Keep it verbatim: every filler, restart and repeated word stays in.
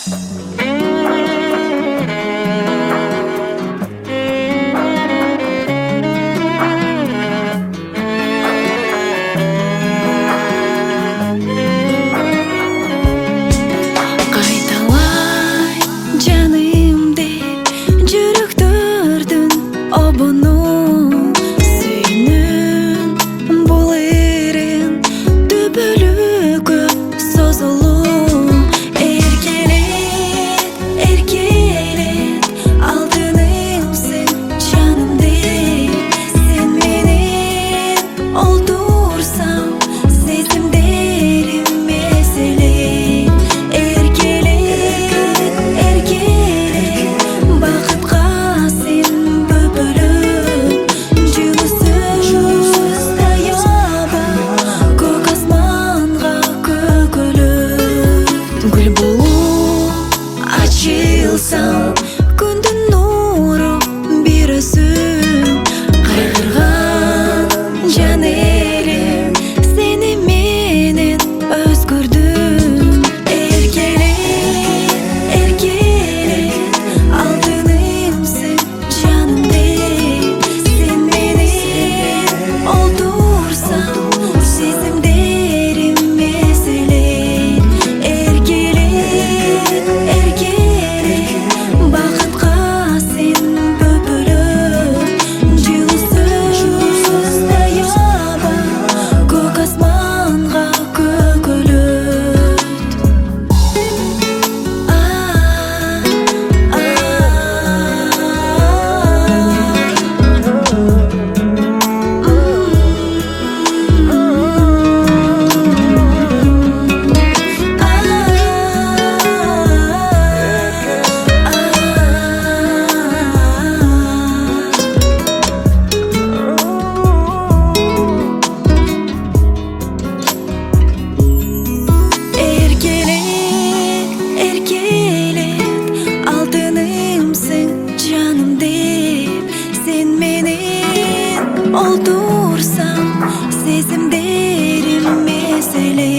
Күндүн нуру бир өзүң кайгырган жан элим, сени менен өзгөрдүм. Эркелет, эркелет, алтынымсың жанымдын, сен менен олтурсаң сезимдерим эселейт. Эркелет, эркелет, бакытка сен бөпөлөп, жылусуз таяба көк асманга көкөлөт. Эркелет, эркелет, алтынымсың жанымдын, сен менен олтурсаң сезимдерим эселейт.